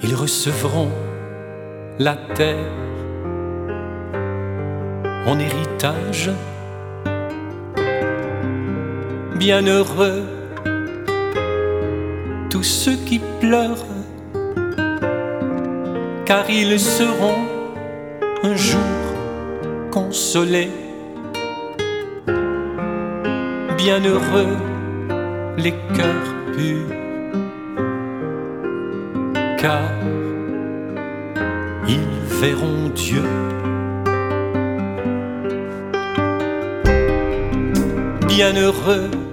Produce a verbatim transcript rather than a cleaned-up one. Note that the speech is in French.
ils recevront la terre en héritage. Bienheureux tous ceux qui pleurent, car ils seront un jour consolés. Bienheureux les cœurs purs, car ils verront Dieu. Bienheureux